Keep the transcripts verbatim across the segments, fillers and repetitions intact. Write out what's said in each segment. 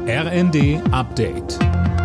R N D Update.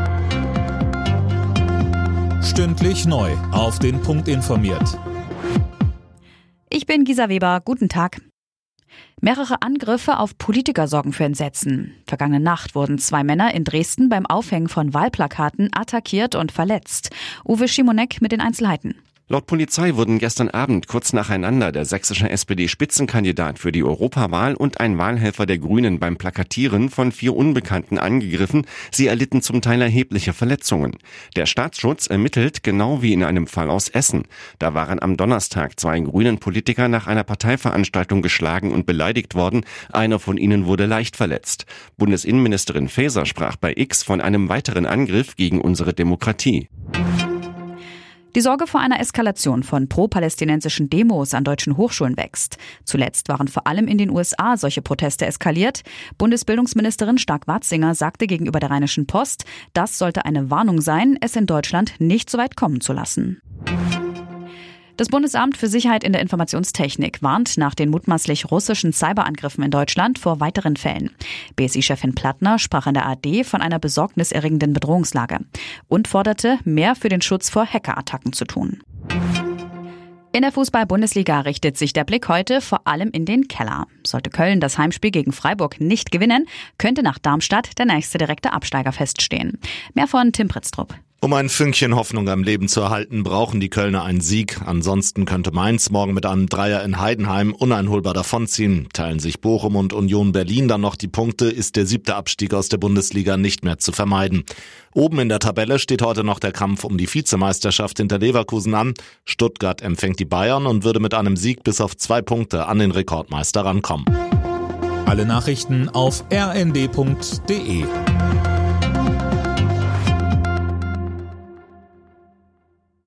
Stündlich neu auf den Punkt informiert. Ich bin Gisa Weber, guten Tag. Mehrere Angriffe auf Politiker sorgen für Entsetzen. Vergangene Nacht wurden zwei Männer in Dresden beim Aufhängen von Wahlplakaten attackiert und verletzt. Uwe Schimonek mit den Einzelheiten. Laut Polizei wurden gestern Abend kurz nacheinander der sächsische S P D-Spitzenkandidat für die Europawahl und ein Wahlhelfer der Grünen beim Plakatieren von vier Unbekannten angegriffen. Sie erlitten zum Teil erhebliche Verletzungen. Der Staatsschutz ermittelt, genau wie in einem Fall aus Essen. Da waren am Donnerstag zwei grünen Politiker nach einer Parteiveranstaltung geschlagen und beleidigt worden. Einer von ihnen wurde leicht verletzt. Bundesinnenministerin Faeser sprach bei X von einem weiteren Angriff gegen unsere Demokratie. Die Sorge vor einer Eskalation von pro-palästinensischen Demos an deutschen Hochschulen wächst. Zuletzt waren vor allem in den U S A solche Proteste eskaliert. Bundesbildungsministerin Stark-Watzinger sagte gegenüber der Rheinischen Post, das sollte eine Warnung sein, es in Deutschland nicht so weit kommen zu lassen. Das Bundesamt für Sicherheit in der Informationstechnik warnt nach den mutmaßlich russischen Cyberangriffen in Deutschland vor weiteren Fällen. B S I-Chefin Plattner sprach in der A R D von einer besorgniserregenden Bedrohungslage und forderte, mehr für den Schutz vor Hackerattacken zu tun. In der Fußball-Bundesliga richtet sich der Blick heute vor allem in den Keller. Sollte Köln das Heimspiel gegen Freiburg nicht gewinnen, könnte nach Darmstadt der nächste direkte Absteiger feststehen. Mehr von Tim Pritztrup. Um ein Fünkchen Hoffnung am Leben zu erhalten, brauchen die Kölner einen Sieg. Ansonsten könnte Mainz morgen mit einem Dreier in Heidenheim uneinholbar davonziehen. Teilen sich Bochum und Union Berlin dann noch die Punkte, ist der siebte Abstieg aus der Bundesliga nicht mehr zu vermeiden. Oben in der Tabelle steht heute noch der Kampf um die Vizemeisterschaft hinter Leverkusen an. Stuttgart empfängt die Bayern und würde mit einem Sieg bis auf zwei Punkte an den Rekordmeister rankommen. Alle Nachrichten auf r n d punkt d e.